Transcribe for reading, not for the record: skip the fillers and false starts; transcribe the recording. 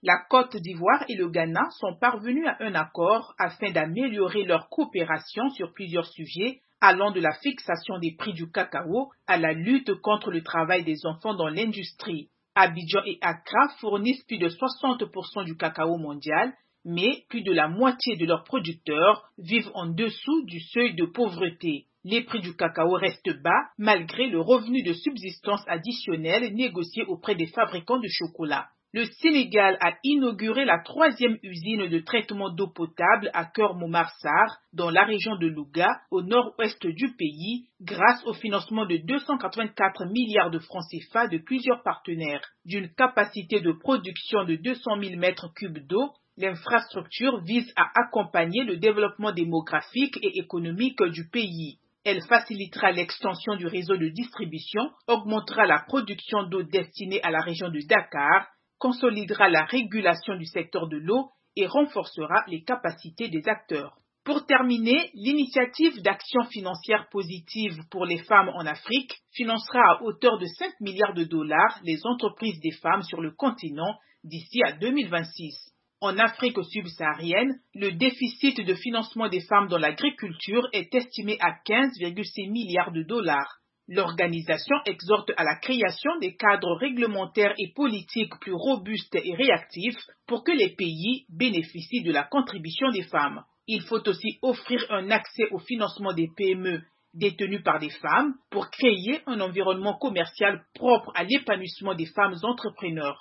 La Côte d'Ivoire et le Ghana sont parvenus à un accord afin d'améliorer leur coopération sur plusieurs sujets, allant de la fixation des prix du cacao à la lutte contre le travail des enfants dans l'industrie. Abidjan et Accra fournissent plus de 60% du cacao mondial, mais plus de la moitié de leurs producteurs vivent en dessous du seuil de pauvreté. Les prix du cacao restent bas malgré le revenu de subsistance additionnel négocié auprès des fabricants de chocolat. Le Sénégal a inauguré la troisième usine de traitement d'eau potable à Keur Momar dans la région de Louga, au nord-ouest du pays, grâce au financement de 284 milliards de francs CFA de plusieurs partenaires. D'une capacité de production de 200 000 mètres cubes d'eau, l'infrastructure vise à accompagner le développement démographique et économique du pays. Elle facilitera l'extension du réseau de distribution, augmentera la production d'eau destinée à la région de Dakar, consolidera la régulation du secteur de l'eau et renforcera les capacités des acteurs. Pour terminer, l'initiative d'action financière positive pour les femmes en Afrique financera à hauteur de 5 milliards de dollars les entreprises des femmes sur le continent d'ici à 2026. En Afrique subsaharienne, le déficit de financement des femmes dans l'agriculture est estimé à 15,6 milliards de dollars. L'organisation exhorte à la création des cadres réglementaires et politiques plus robustes et réactifs pour que les pays bénéficient de la contribution des femmes. Il faut aussi offrir un accès au financement des PME détenues par des femmes pour créer un environnement commercial propre à l'épanouissement des femmes entrepreneurs.